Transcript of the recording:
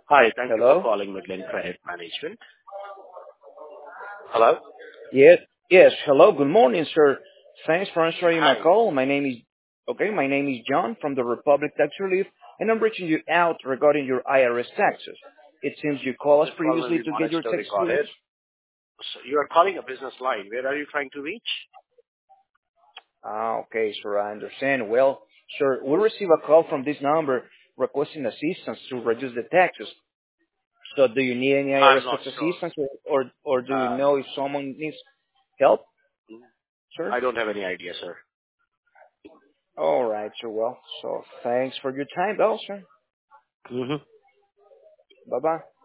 Hi, thank you for Hello? calling Midland Credit Management. Hello? Yes, yes. Hello. Good morning, sir. Thanks for answering my Hi. call. My name is John from the Republic Tax Relief, and I'm reaching you out regarding your IRS taxes. It seems you called us This call will previously be to get your monitored or taxes relief. recorded. So you are calling a business line. Where are you trying to reach? Okay, sir. I understand. Well, sir, we receive a call from this number requesting assistance to reduce the taxes. So, do you need any I'm IRS not tax sure. assistance, or do you Uh, know if someone needs help, sir? I don't have any idea, sir. All right, sir. Well, so thanks for your time, though, sir. Mm-hmm. Bye bye.